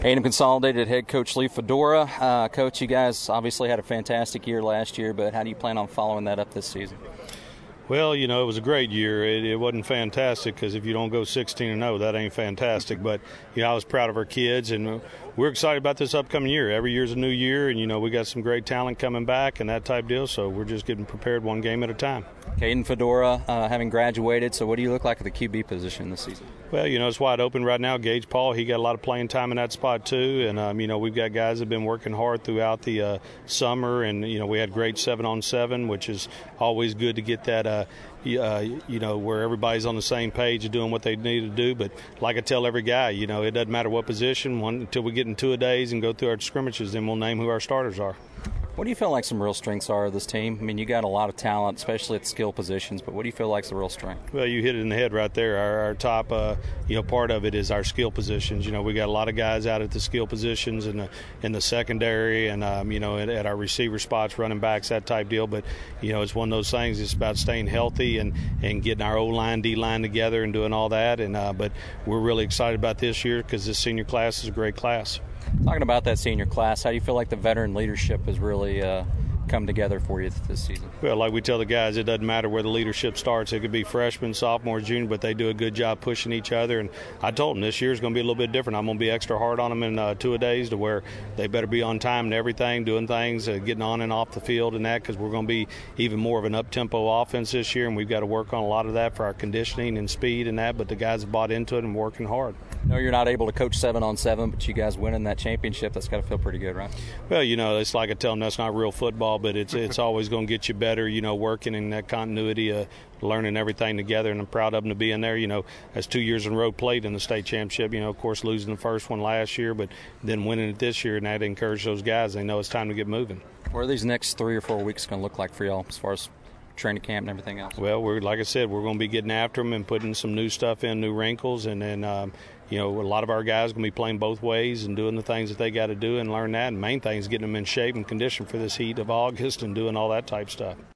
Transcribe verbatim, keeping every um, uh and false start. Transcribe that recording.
A and M Consolidated head coach Lee Fedora. Uh, coach, you guys obviously had a fantastic year last year, but how do you plan on following that up this season? Well, you know, it was a great year. It, it wasn't fantastic because if you don't go sixteen and oh, that ain't fantastic. But, you know, I was proud of our kids, and we're excited about this upcoming year. Every year's a new year, and, you know, we got some great talent coming back and that type deal, so we're just getting prepared one game at a time. Caden Fedora, uh, having graduated, so what do you look like at the Q B position this season? Well, you know, it's wide open right now. Gage Paul, he got a lot of playing time in that spot too. And, um, you know, we've got guys that have been working hard throughout the uh, summer. And, you know, we had great seven on seven, which is always good to get that, uh, uh, you know, where everybody's on the same page of doing what they need to do. But like I tell every guy, you know, it doesn't matter what position. One, until we get in two-a-days and go through our scrimmages, then we'll name who our starters are. What do you feel like some real strengths are of this team? I mean, you got a lot of talent, especially at skill positions, but what do you feel like is the real strength? Well, you hit it in the head right there. Our, our top, uh, you know, part of it is our skill positions. You know, we got a lot of guys out at the skill positions in the in the secondary, and um, you know, at, at our receiver spots, running backs, that type deal. But you know, it's one of those things. It's about staying healthy and, and getting our O line, D line together, and doing all that. And uh, but we're really excited about this year because this senior class is a great class. Talking about that senior class, how do you feel like the veteran leadership has really uh, come together for you this season? Well, like we tell the guys, it doesn't matter where the leadership starts. It could be freshmen, sophomores, junior, but they do a good job pushing each other. And I told them this year is going to be a little bit different. I'm going to be extra hard on them in uh, two-a-days to where they better be on time and everything, doing things, uh, getting on and off the field and that, because we're going to be even more of an up-tempo offense this year, and we've got to work on a lot of that for our conditioning and speed and that, but the guys have bought into it and working hard. I know you're not able to coach seven on seven, but you guys winning that championship, that's got to feel pretty good, right? Well, you know, it's like I tell them, that's not real football, but it's it's always going to get you better, you know, working in that continuity of learning everything together, and I'm proud of them to be in there. You know, that's two years in a row played in the state championship, you know, of course losing the first one last year, but then winning it this year, and that encouraged those guys. They know it's time to get moving. What are these next three or four weeks going to look like for y'all as far as training camp and everything else? Well, we're like I said, we're going to be getting after them and putting some new stuff in, new wrinkles, and then um, you know, a lot of our guys are going to be playing both ways and doing the things that they got to do and learn that. And main thing is getting them in shape and condition for this heat of August and doing all that type stuff.